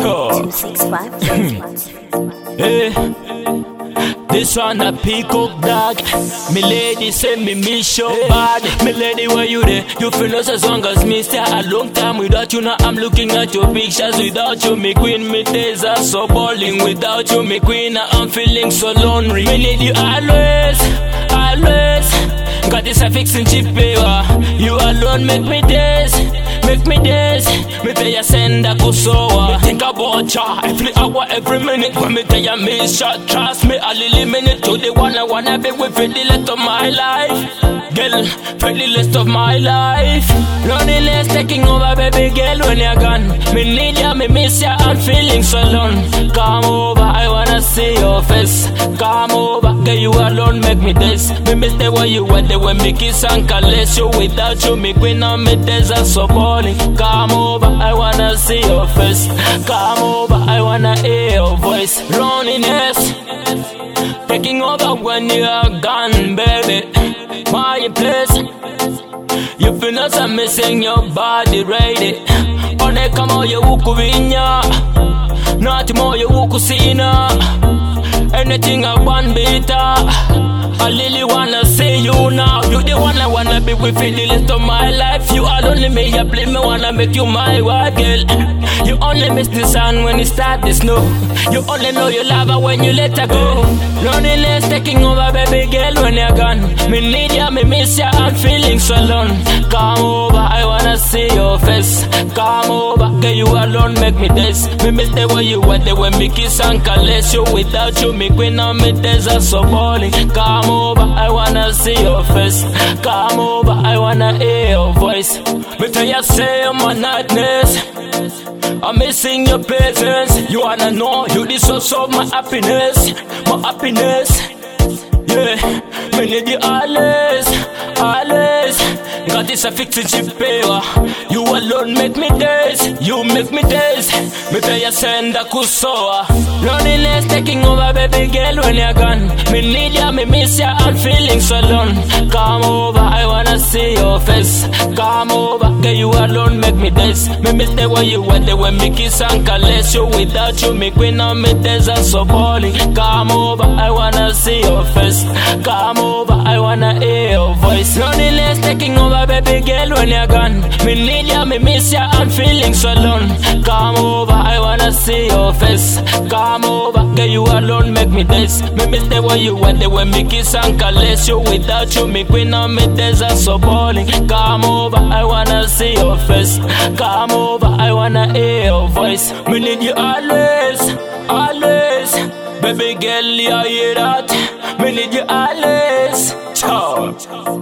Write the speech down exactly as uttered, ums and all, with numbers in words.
two six five. Hey, this one a peacock dog. Me lady say me miss your body. Me lady, where you there? You feel us as long as me stay a long time without you. Now I'm looking at your pictures without you. Me queen, me days are so boring without you. Me queen, now I'm feeling so lonely. Me lady, always, always got this a fixing cheap paper. You alone make me days, make me days. Me tell you send a kusoa. Me think about ya every hour, every minute. When me tell you me shot, trust me, a little minute. To the one I wanna be with for the rest of my life. Girl, for the rest of my life. Loneliness taking over, baby girl, when you're gone. Me need ya, me miss ya, I'm feeling so alone. Come over, I wanna see your face. Come over, girl, you alone make me this. Me miss the way you were there when me kiss and caress you. Without you, me queen on me days are so boring. Come over, I wanna see your face. Come over, I wanna hear your voice. Loneliness taking over when you are gone, baby. My place, you feel us I'm missing your body, ready. One come on you wuku vinya, not more you wuku sina. Anything I want better. I really wanna see you now. You the one I wanna be with for the rest of my life. You are only me, I blame me, wanna make you my wife, girl. You only miss the sun when it start to snow. You only know you love her when you let her go. Loneliness taking over, baby girl, when you're gone. Me need ya, me miss ya, I'm feeling so alone. Come over, I wanna see your face. Come over, girl, you alone make me this. Me miss the way you were there when me kiss and caress you. Without you, me queen on me days are so boring. Come over, I wanna see your face. Come over, I wanna hear your voice. Me tell you say I'm a nightness. I'm missing your presence. You wanna know you the source of my happiness, my happiness. Yeah, me need you always, always. Got this a fixing cheap paper. You alone make me days, you make me days. Me tell you send a kusoa. Loneliness taking over, baby girl, when you're gone. Me need ya, me miss ya, I'm feeling so alone. Come over, I wanna see your face. Come over, girl, you alone make me days. Me miss the way you were there when me kiss and caress you. Without you, me queen on me days are so boring. Come over, I wanna see your face. Come over, I wanna hear your voice. Loneliness taking over, baby girl, when you're gone. Me need ya, me miss ya, I'm feeling so alone. Come over, I wanna see your face. Come over, girl, you alone make me this. Me miss the way you were there when me kiss and caress you. Without you, me queen on me days are so boring. Come over, I wanna see your face. Come over, I wanna hear your voice. Me need you always, always. Baby girl, you hear that? Me need you always. Ciao.